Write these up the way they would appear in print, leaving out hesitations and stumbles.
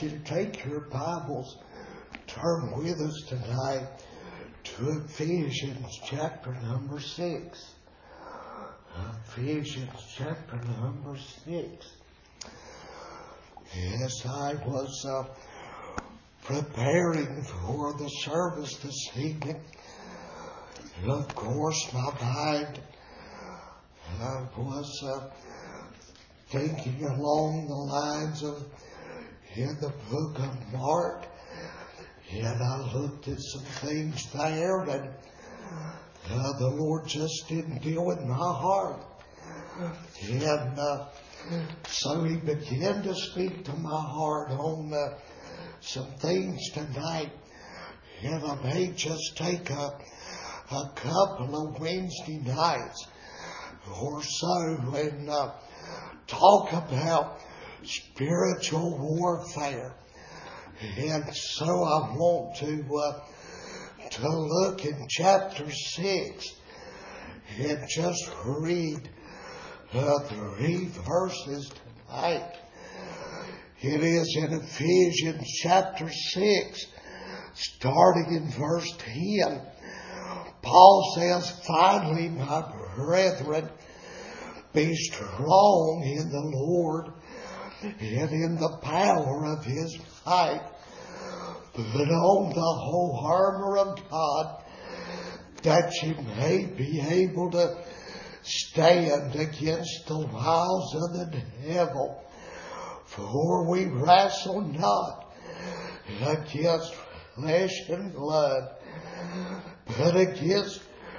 ask you to take your Bibles, turn with us tonight to Ephesians chapter number 6. Ephesians chapter number 6. As I was preparing for the service this evening, of course my mind was thinking along the lines of in the book of Mark, and I looked at some things there, and the Lord just didn't deal with my heart. And so He began to speak to my heart on some things tonight. And I may just take a couple of Wednesday nights or so and talk about spiritual warfare. And so I want to look in chapter 6 and just read 3 verses tonight. It is in Ephesians chapter 6, starting in verse 10. Paul says, "Finally, my brethren, be strong in the Lord and in the power of His might. Put on the whole armor of God, that you may be able to stand against the wiles of the devil. For we wrestle not against flesh and blood, but against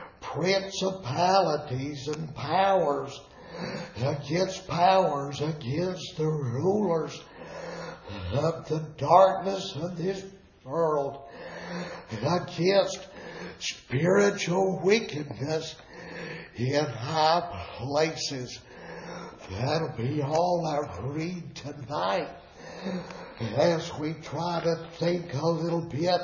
principalities and powers, against the rulers of the darkness of this world, against spiritual wickedness in high places." That'll be all I read tonight as we try to think a little bit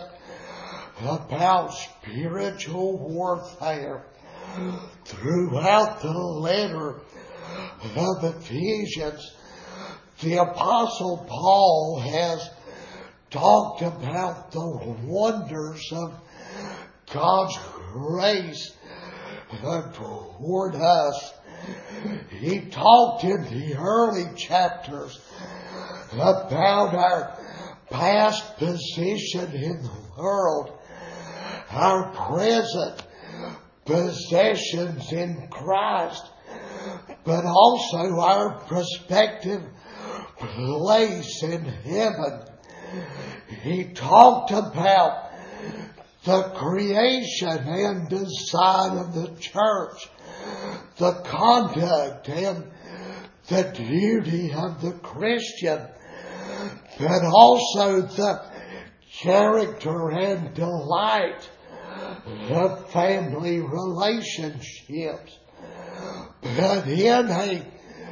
about spiritual warfare. Throughout the letter of Ephesians, the Apostle Paul has talked about the wonders of God's grace toward us. He talked in the early chapters about our past position in the world, our present possessions in Christ, but also our prospective place in heaven. He talked about the creation and design of the church, the conduct and the duty of the Christian, but also the character and delight of family relationships. But in a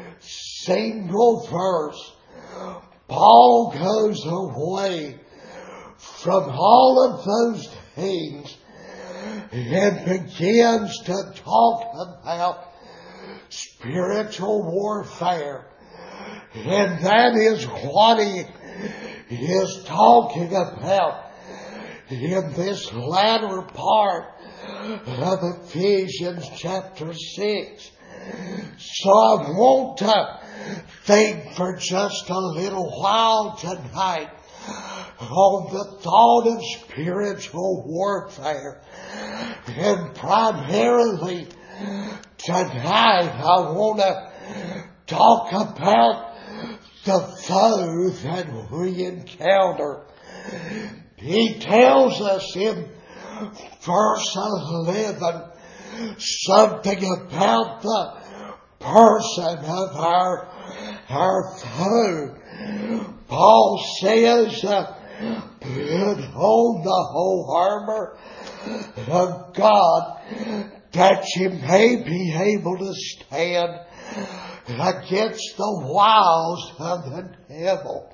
single verse, Paul goes away from all of those things and begins to talk about spiritual warfare. And that is what he is talking about in this latter part of Ephesians chapter 6. So I want to think for just a little while tonight on the thought of spiritual warfare. And primarily tonight I want to talk about the foe that we encounter. He tells us in verse 11 something about the person of our foe. Paul says, "Put on the whole armor of God, that you may be able to stand against the wiles of the devil."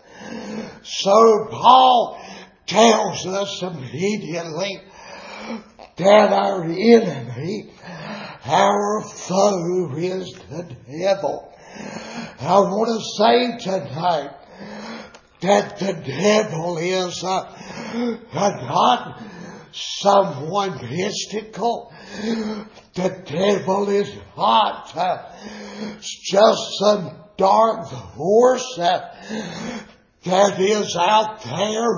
So Paul tells us immediately that our enemy, our foe, is the devil. I want to say tonight that the devil is not someone mystical. The devil is not just some dark force that is out there,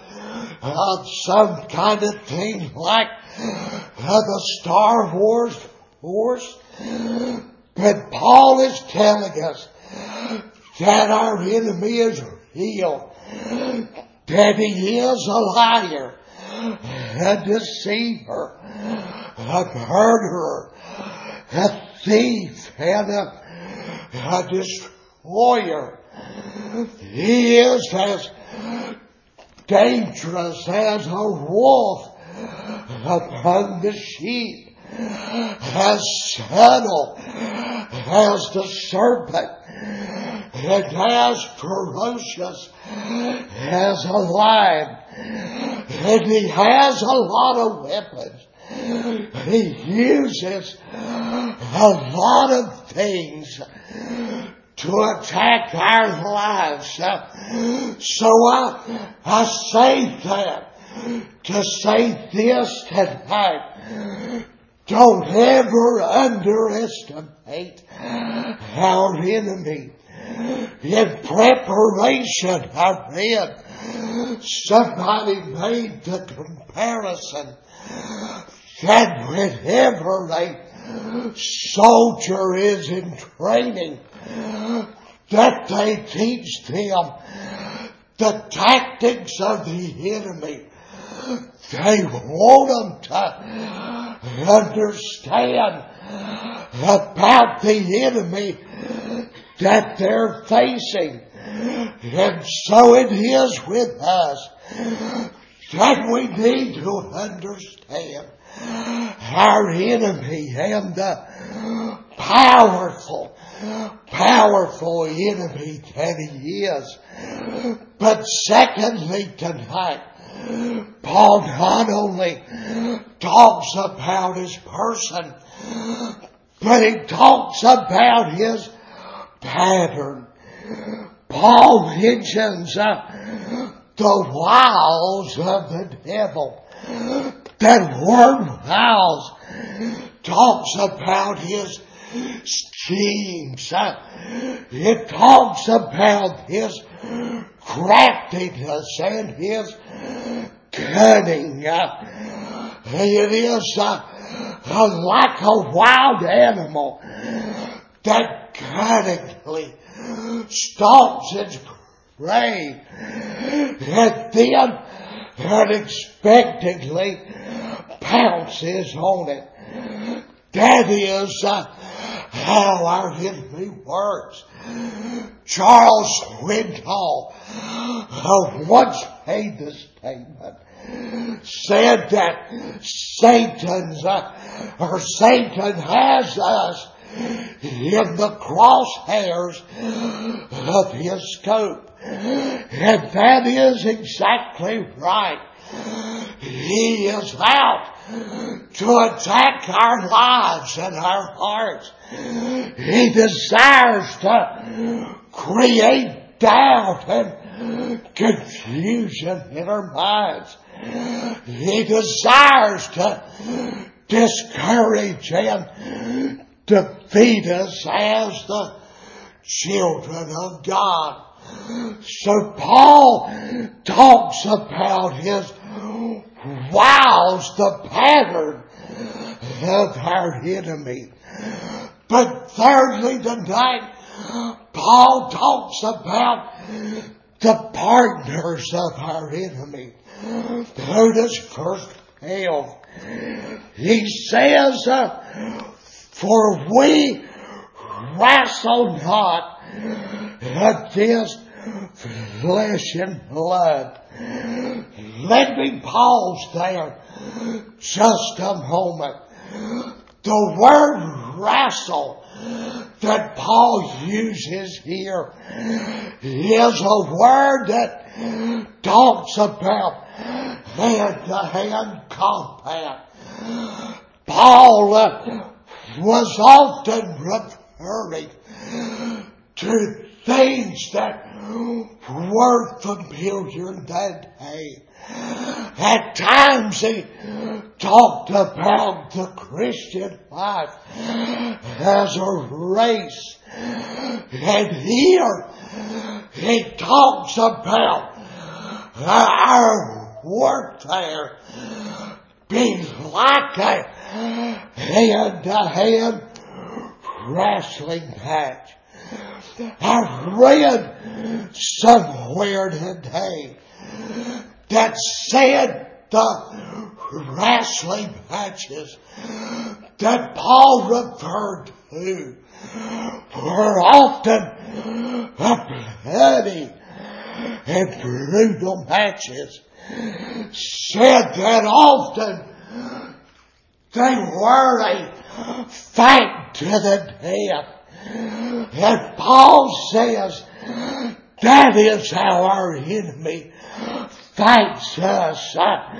some kind of thing like the Star Wars force. But Paul is telling us that our enemy is real, that he is a liar, a deceiver, a murderer, a thief, and a destroyer. He is as dangerous as a wolf among the sheep, as subtle as the serpent, and as ferocious as a lion. And he has a lot of weapons. He uses a lot of things to attack our lives. So I say that to say this tonight. Don't ever underestimate our enemy. In preparation, I read somebody made the comparison that whenever a soldier is in training, that they teach them the tactics of the enemy. They want them to understand about the enemy that they're facing. And so it is with us that we need to understand our enemy and the powerful enemy that he is. But secondly, tonight, Paul not only talks about his person, but he talks about his pattern. Paul mentions the wiles of the devil. That word wiles talks about his schemes. It talks about his craftiness and his cunning. It is like a wild animal that cunningly stalks its prey and then unexpectedly pounces on it. That is how our enemy works. Charles Swindoll once made the statement, said that Satan has us in the crosshairs of his scope. And that is exactly right. He is out to attack our lives and our hearts. He desires to create doubt and confusion in our minds. He desires to discourage and defeat us as the children of God. So Paul talks about his wiles, the pattern of our enemy. But thirdly tonight, Paul talks about the partners of our enemy. Notice verse 12. He says, for we wrestle not against flesh and blood. Let me pause there just a moment. The word wrestle that Paul uses here is a word that talks about hand-to-hand combat. Paul was often referring to things that were familiar that day. At times he talked about the Christian life as a race. And here he talks about our warfare being like a hand-to-hand wrestling match. I read somewhere today that said the wrestling matches that Paul referred to were often bloody and brutal matches. Said that often they were a fight to the death. And Paul says that is how our enemy fights us.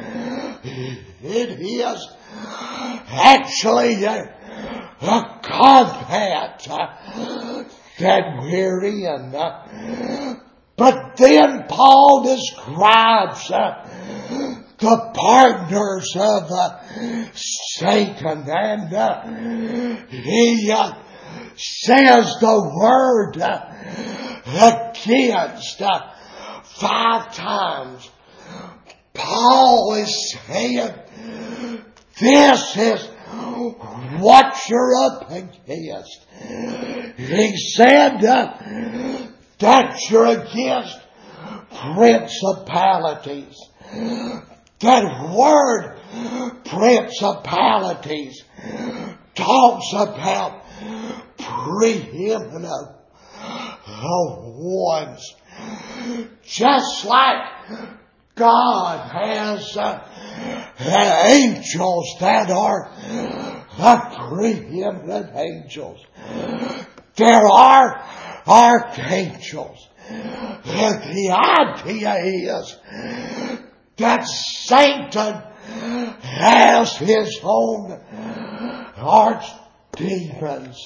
It is actually a combat that we're in. But then Paul describes the partners of Satan, and he says the word against 5 times. Paul is saying this is what you're up against. He said that you're against principalities. That word principalities talks about preeminent ones. Just like God has angels that are preeminent angels, there are archangels. And the idea is that Satan has his own archdemons,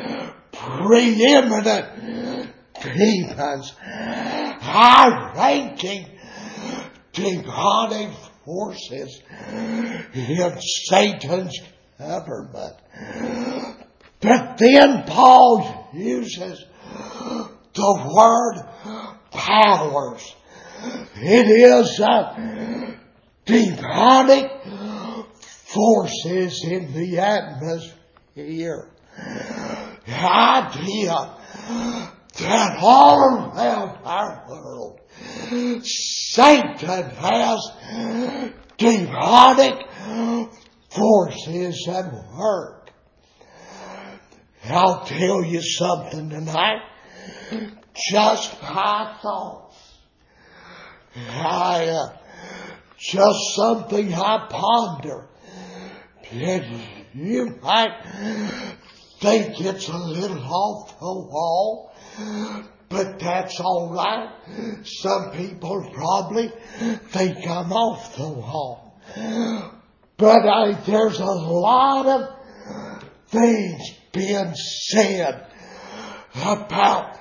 preeminent demons, high-ranking demonic forces in Satan's government. But then Paul uses the word powers. It is demonic forces in the atmosphere. The idea that all around our world Satan has demonic forces at work. I'll tell you something tonight. Just my thoughts. Just something I ponder. And you might think it's a little off the wall, but that's all right. Some people probably think I'm off the wall. But there's a lot of things being said about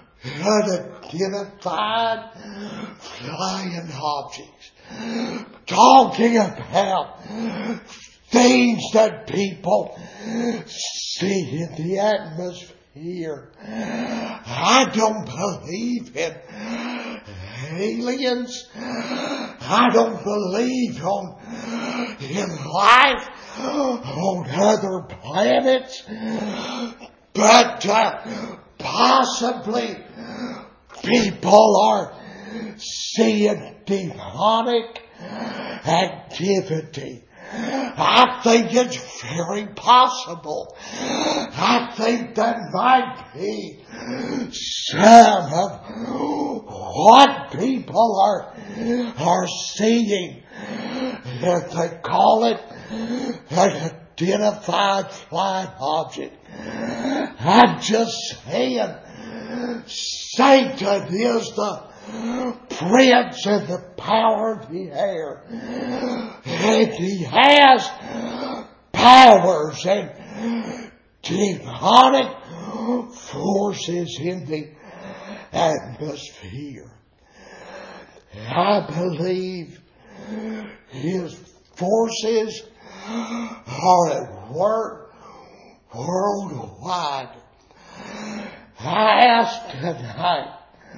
unidentified flying objects. Talking about things that people see in the atmosphere. I don't believe in aliens. I don't believe in life on other planets. But possibly people are seeing demonic activity. I think it's very possible. I think that might be some of what people are seeing. If they call it an identified flying object. I'm just saying, Satan is the prince and the power of the air. And he has powers and demonic forces in the atmosphere. I believe his forces are at work worldwide. I ask tonight,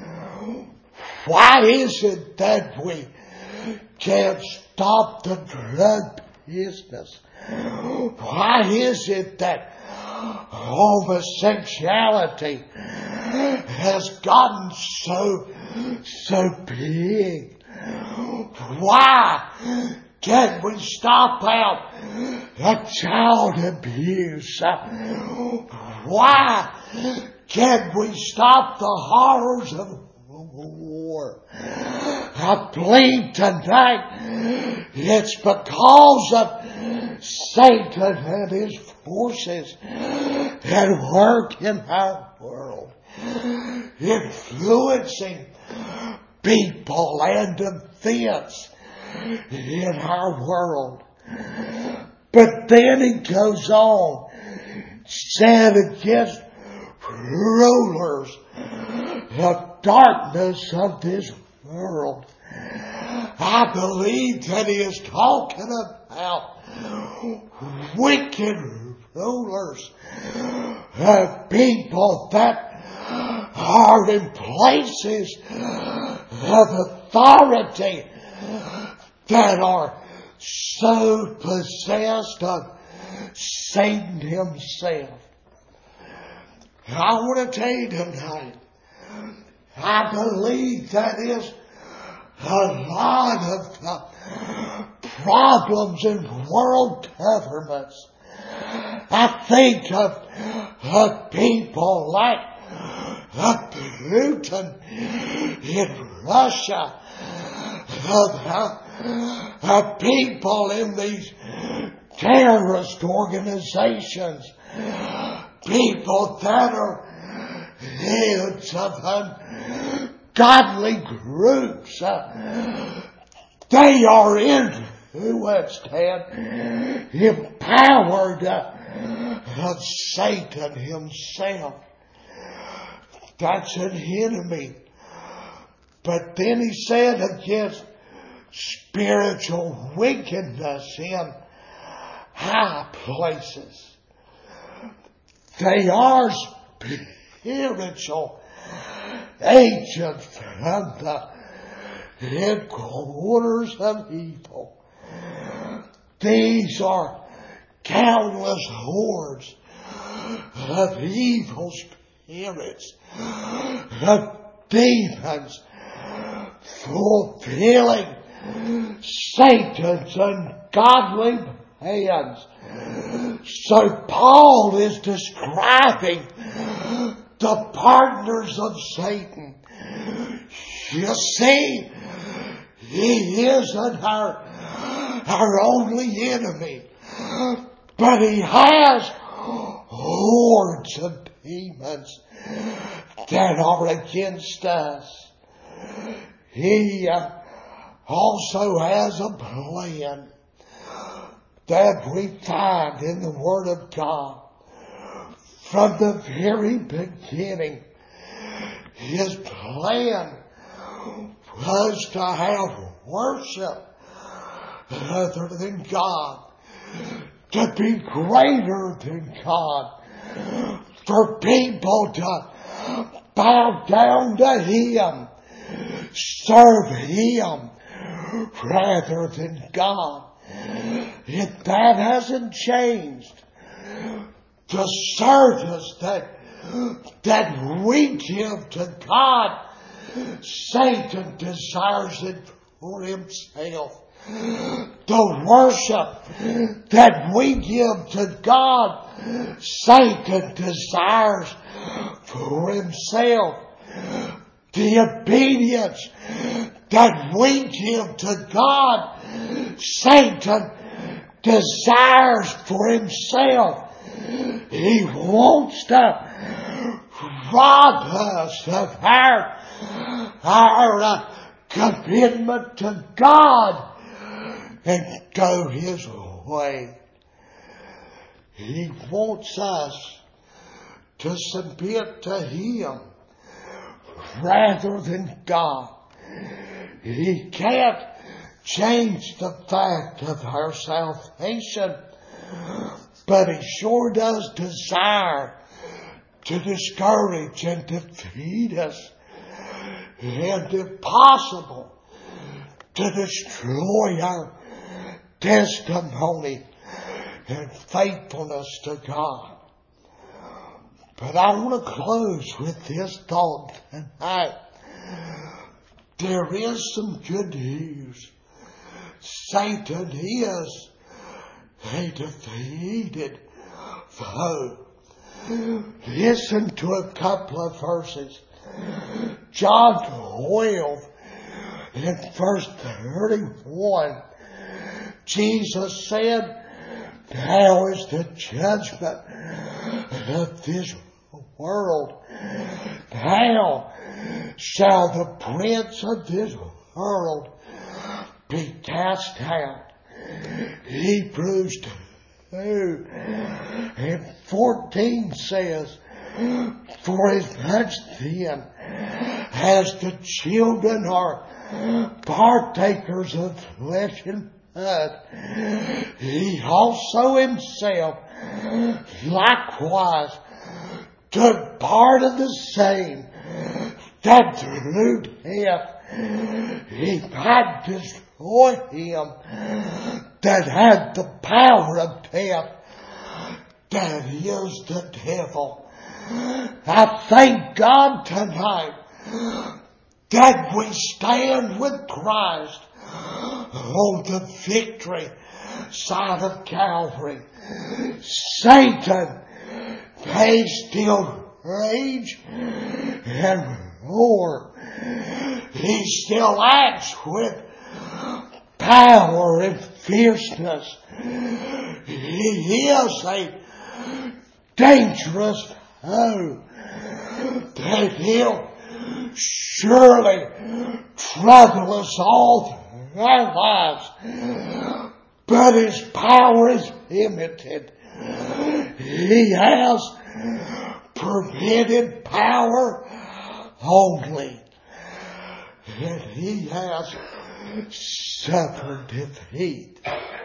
why is it that we can't stop the drug business? Why is it that homosexuality has gotten so big? Why can't we stop out child abuse? Why can't we stop the horrors of war? I believe tonight it's because of Satan and his forces at work in our world, influencing people and events in our world. But then he goes on, said against rulers of darkness of this world. I believe that he is talking about wicked rulers of people that are in places of authority that are so possessed of Satan himself. I want to tell you tonight, I believe that is a lot of the problems in world governments. I think of people like Putin in Russia, of people in these terrorist organizations, people that are heads of ungodly groups. They are influenced and empowered of Satan himself. That's an enemy. But then he said against spiritual wickedness in high places. They are spiritual agents from the headquarters of evil. These are countless hordes of evil spirits, of demons, fulfilling Satan's ungodly plans. So Paul is describing the partners of Satan. You see, he isn't our only enemy, but he has hordes of demons that are against us. He also has a plan that we find in the Word of God. From the very beginning, his plan was to have worship other than God, to be greater than God, for people to bow down to him, serve him rather than God. If that hasn't changed, the service that we give to God, Satan desires it for himself. The worship that we give to God, Satan desires for himself. The obedience that we give to God, Satan desires for himself. He wants to rob us of our commitment to God and go his way. He wants us to submit to him rather than God. He can't change the fact of our salvation, but He sure does desire to discourage and defeat us, and if possible, to destroy our testimony and faithfulness to God. But I want to close with this thought tonight. There is some good news. Satan is a defeated foe. Listen to a couple of verses. John 12 and verse 31. Jesus said, "Now is the judgment of this world. Now shall the prince of this world be cast out." Hebrews 2 and 14 says, "For as much then as the children are partakers of flesh and blood, He also Himself likewise took part of the same, that through death He might destroy him that had the power of death, that is the devil." I thank God tonight that we stand with Christ on the victory side of Calvary. Satan may still rage and roar. He still acts with power and fierceness. He is a dangerous foe that He'll surely trouble us all through our lives. But His power is limited. He has permitted power only. And He has suffered defeat.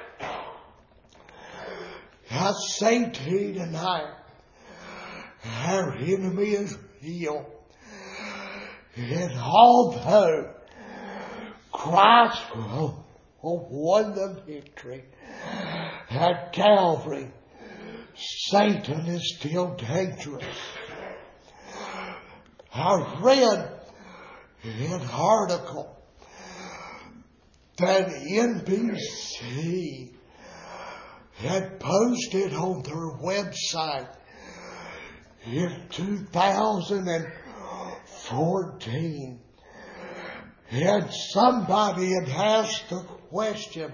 I say to you tonight, our enemy is real. And although Christ won the victory at Calvary, Satan is still dangerous. I read an article that NBC had posted on their website in 2014. And somebody had asked the question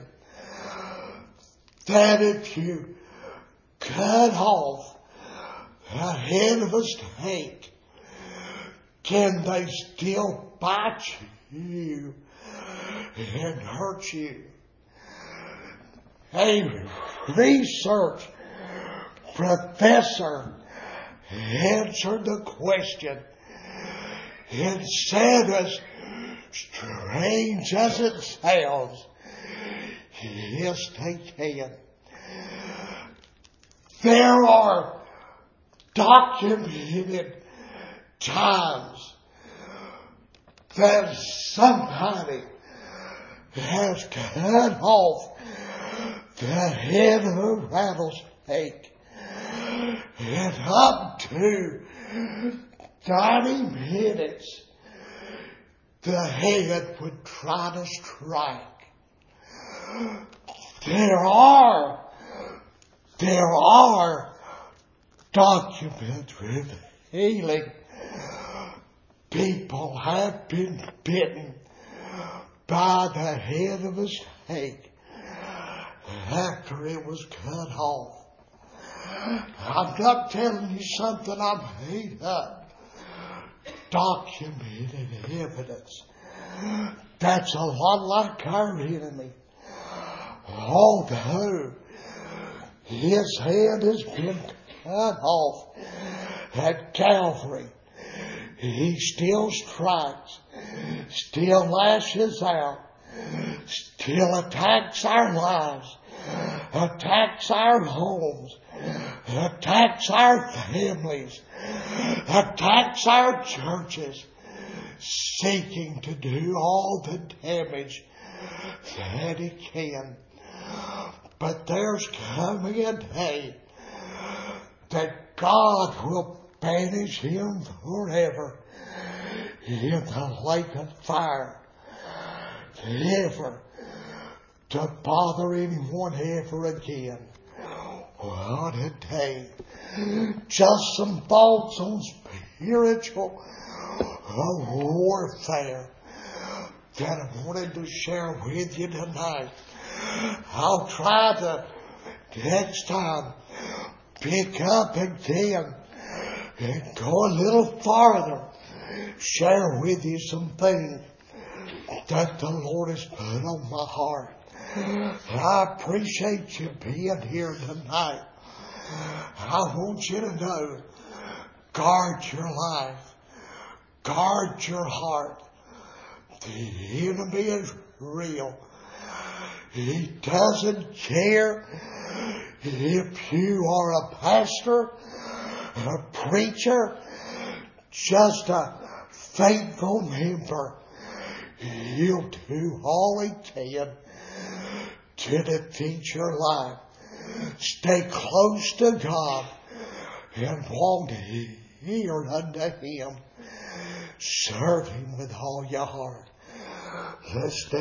that if you cut off a head of a snake, can they still bite you and hurt you? A research professor answered the question and said, as strange as it sounds, yes, they can. There are documented times that somebody has cut off the head of a rattlesnake, and up to 30 minutes the head would try to strike. There are documents revealing people have been bitten by the head of a snake after it was cut off. I'm not telling you something I've made up. Documented evidence. That's a lot like our enemy. Although his head has been cut off at Calvary, He still strikes, still lashes out, still attacks our lives, attacks our homes, attacks our families, attacks our churches, seeking to do all the damage that he can. But there's coming a day that God will banish him forever in the lake of fire, never to bother anyone ever again. What a day. Just some thoughts on spiritual warfare that I wanted to share with you tonight. I'll try to next time pick up again and go a little farther, share with you some things that the Lord has put on my heart. I appreciate you being here tonight. I want you to know, guard your life, guard your heart. The enemy is real. He doesn't care if you are a pastor, a preacher, just a faithful member. He'll do all he can to defeat your life. Stay close to God and walk near unto him. Serve him with all your heart. Let's stay.